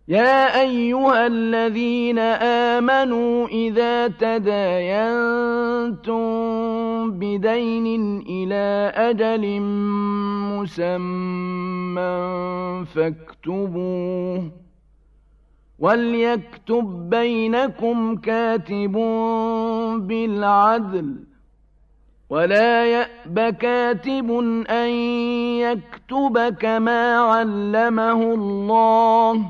يا أيها الذين آمنوا إذا تداينتم بدين إلى أجل مسمى فاكتبوه وليكتب بينكم كاتب بالعدل ولا يأب كاتب أن يكتب كما علمه الله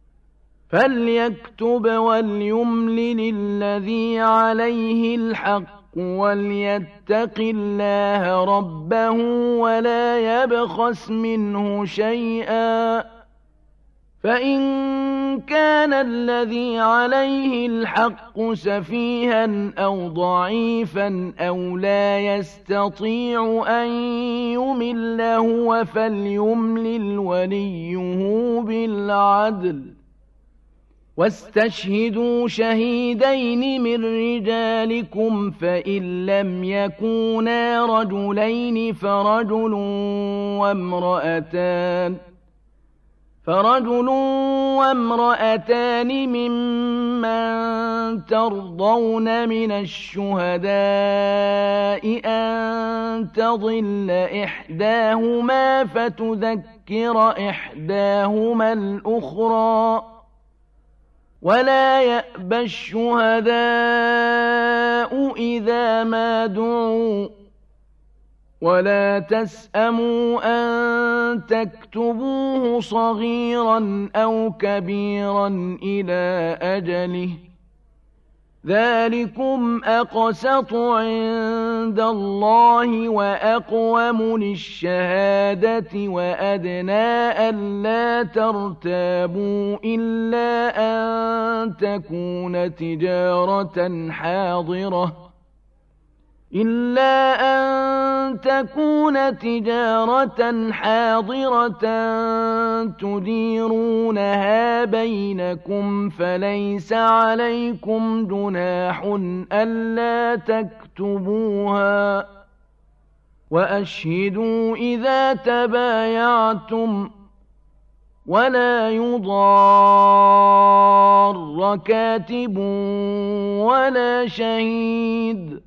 فليكتب وليملل الذي عليه الحق وليتق الله ربه ولا يبخس منه شيئا فإن كان الذي عليه الحق سفيها أو ضعيفا أو لا يستطيع أن يمل هو فليملل وليه بالعدل واستشهدوا شهيدين من رجالكم فإن لم يكونا رجلين فرجل وامرأتان ممن ترضون من الشهداء أن تضل إحداهما فتذكر إحداهما الأخرى ولا يأبى الشهداء إذا ما دعوا ولا تسأموا أن تكتبوه صغيرا أو كبيرا إلى أجله ذلكم أقسط عند الله وأقوم للشهادة وأدنى ألا ترتابوا إلا أن تكون تجارة حاضرة تديرونها بينكم فليس عليكم جناح ألا تكتبوها وأشهدوا إذا تبايعتم ولا يضار كاتب ولا شهيد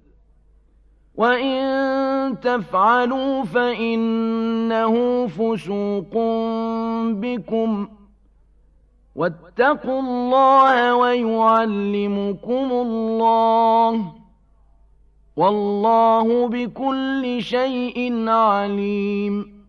وإن تفعلوا فإنه فسوق بكم واتقوا الله ويعلمكم الله والله بكل شيء عليم